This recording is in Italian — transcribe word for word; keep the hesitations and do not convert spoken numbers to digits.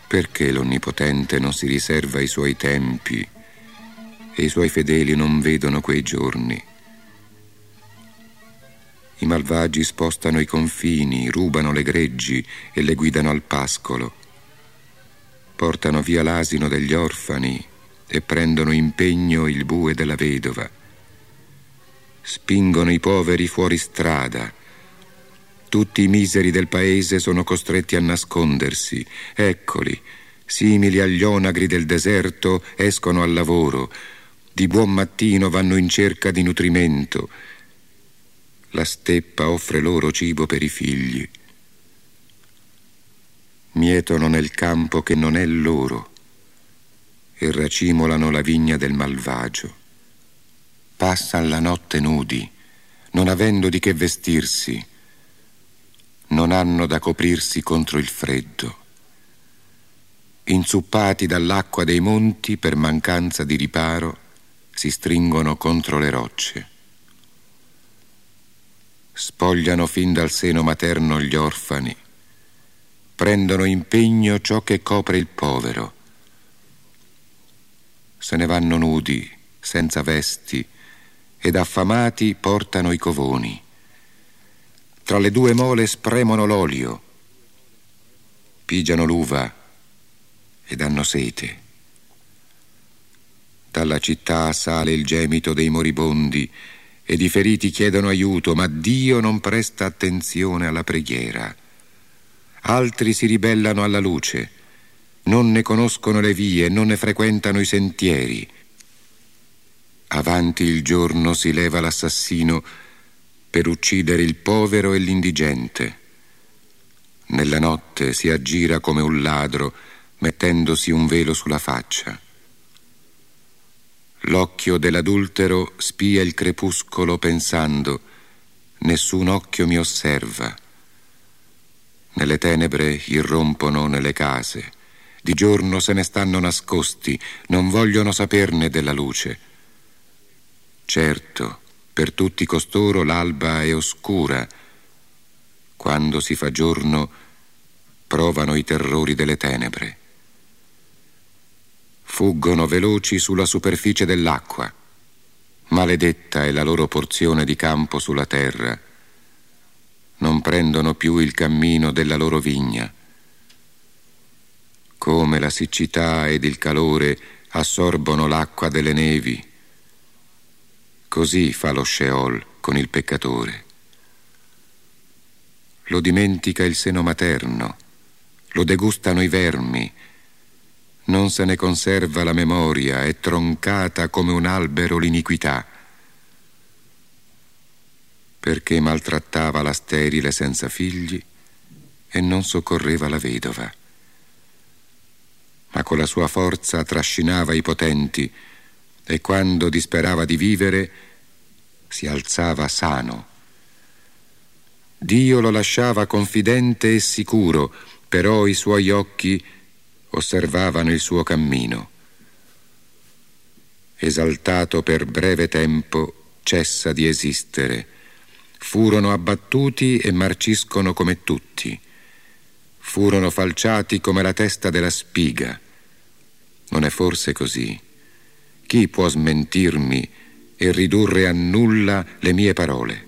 Perché l'Onnipotente non si riserva i suoi tempi e i suoi fedeli non vedono quei giorni? I malvagi spostano i confini, rubano le greggi e le guidano al pascolo. Portano via l'asino degli orfani e prendono in pegno il bue della vedova. Spingono i poveri fuori strada. Tutti i miseri del paese sono costretti a nascondersi. Eccoli, simili agli onagri del deserto, escono al lavoro. Di buon mattino vanno in cerca di nutrimento. La steppa offre loro cibo per i figli. Mietono nel campo che non è loro e racimolano la vigna del malvagio. Passan la notte nudi, non avendo di che vestirsi. Non hanno da coprirsi contro il freddo. Inzuppati dall'acqua dei monti per mancanza di riparo, si stringono contro le rocce. Spogliano fin dal seno materno gli orfani, prendono in pegno ciò che copre il povero. Se ne vanno nudi, senza vesti, ed affamati portano i covoni. Tra le due mole spremono l'olio, pigiano l'uva ed hanno sete. Dalla città sale il gemito dei moribondi ed i feriti chiedono aiuto, ma Dio non presta attenzione alla preghiera. Altri si ribellano alla luce, non ne conoscono le vie, non ne frequentano i sentieri. Avanti il giorno si leva l'assassino per uccidere il povero e l'indigente. Nella notte si aggira come un ladro, mettendosi un velo sulla faccia. L'occhio dell'adultero spia il crepuscolo pensando: nessun occhio mi osserva. Nelle tenebre irrompono nelle case, di giorno se ne stanno nascosti, non vogliono saperne della luce. Certo, per tutti costoro l'alba è oscura. Quando si fa giorno, provano i terrori delle tenebre. Fuggono veloci sulla superficie dell'acqua. Maledetta è la loro porzione di campo sulla terra. Non prendono più il cammino della loro vigna. Come la siccità ed il calore assorbono l'acqua delle nevi, così fa lo Sheol con il peccatore. Lo dimentica il seno materno, lo degustano i vermi, non se ne conserva la memoria, è troncata come un albero l'iniquità. Perché maltrattava la sterile senza figli e non soccorreva la vedova. Ma con la sua forza trascinava i potenti e quando disperava di vivere si alzava sano. Dio lo lasciava confidente e sicuro, però i suoi occhi osservavano il suo cammino. Esaltato per breve tempo, cessa di esistere. Furono abbattuti e marciscono come tutti. Furono falciati come la testa della spiga. Non è forse così? Chi può smentirmi e ridurre a nulla le mie parole?